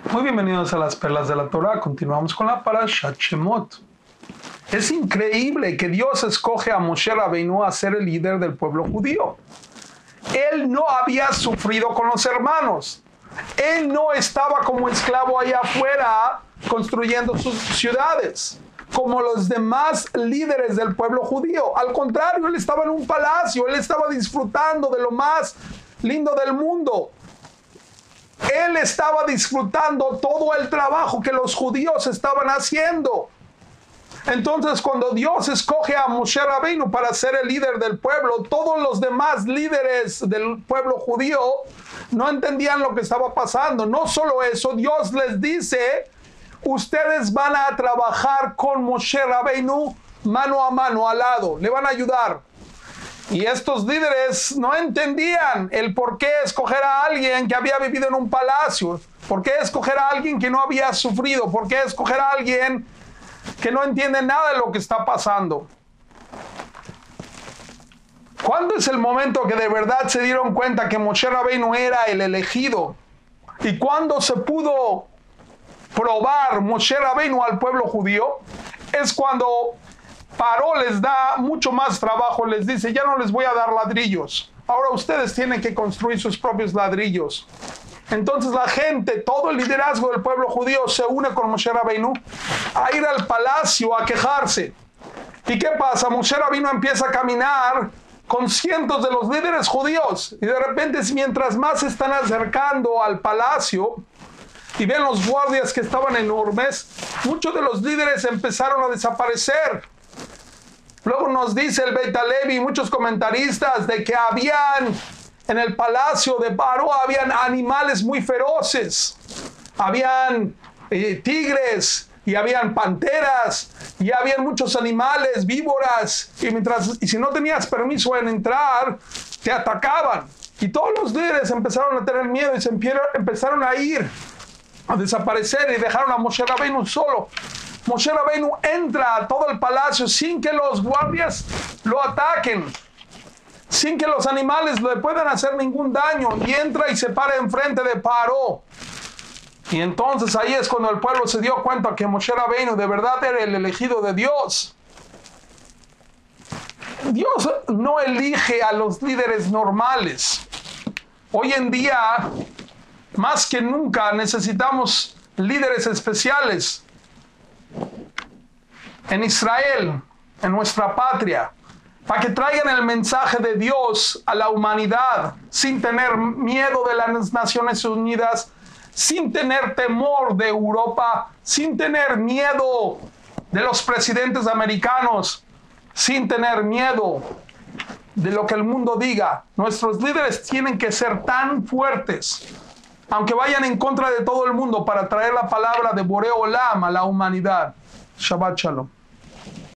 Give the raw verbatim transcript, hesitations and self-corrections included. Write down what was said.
Muy bienvenidos a las Perlas de la Torah. Continuamos con la Parashat Shemot. Es increíble que Dios escoge a Moshe Rabbeinu a ser el líder del pueblo judío. Él no había sufrido con los hermanos. Él no estaba como esclavo allá afuera construyendo sus ciudades, como los demás líderes del pueblo judío. Al contrario, él estaba en un palacio, él estaba disfrutando de lo más lindo del mundo. Él estaba disfrutando todo el trabajo que los judíos estaban haciendo. Entonces, cuando Dios escoge a Moshe Rabbeinu para ser el líder del pueblo, todos los demás líderes del pueblo judío no entendían lo que estaba pasando. No solo eso, Dios les dice: ustedes van a trabajar con Moshe Rabbeinu mano a mano, al lado, le van a ayudar. Y estos líderes no entendían el por qué escoger a alguien que había vivido en un palacio, por qué escoger a alguien que no había sufrido, por qué escoger a alguien que no entiende nada de lo que está pasando. ¿Cuándo es el momento que de verdad se dieron cuenta que Moshe Rabbeinu era el elegido? ¿Y cuándo se pudo probar Moshe Rabbeinu al pueblo judío? Es cuando Paró les da mucho más trabajo, les dice: ya no les voy a dar ladrillos, ahora ustedes tienen que construir sus propios ladrillos. Entonces la gente, todo el liderazgo del pueblo judío se une con Moshe Rabbeinu a ir al palacio a quejarse. ¿Y qué pasa? Moshe Rabbeinu empieza a caminar con cientos de los líderes judíos, y de repente, mientras más se están acercando al palacio y ven los guardias que estaban enormes, muchos de los líderes empezaron a desaparecer. Luego nos dice el Beit HaLevi y muchos comentaristas de que habían en el palacio de Paró habían animales muy feroces. Habían eh, tigres y habían panteras y habían muchos animales, víboras. Y, mientras, y si no tenías permiso en entrar, te atacaban. Y todos los líderes empezaron a tener miedo y se empezaron a ir, a desaparecer, y dejaron a Moshe Rabbeinu solo. Moshe Rabbeinu entra a todo el palacio sin que los guardias lo ataquen, sin que los animales le puedan hacer ningún daño, y entra y se para enfrente de Paró. Y entonces ahí es cuando el pueblo se dio cuenta que Moshe Rabbeinu de verdad era el elegido de Dios. Dios no elige a los líderes normales. Hoy en día, más que nunca, necesitamos líderes especiales. En Israel, en nuestra patria, para que traigan el mensaje de Dios a la humanidad, sin tener miedo de las Naciones Unidas, sin tener temor de Europa, sin tener miedo de los presidentes americanos, sin tener miedo de lo que el mundo diga. Nuestros líderes tienen que ser tan fuertes, aunque vayan en contra de todo el mundo, para traer la palabra de Borei Olam a la humanidad. Shabbat Shalom.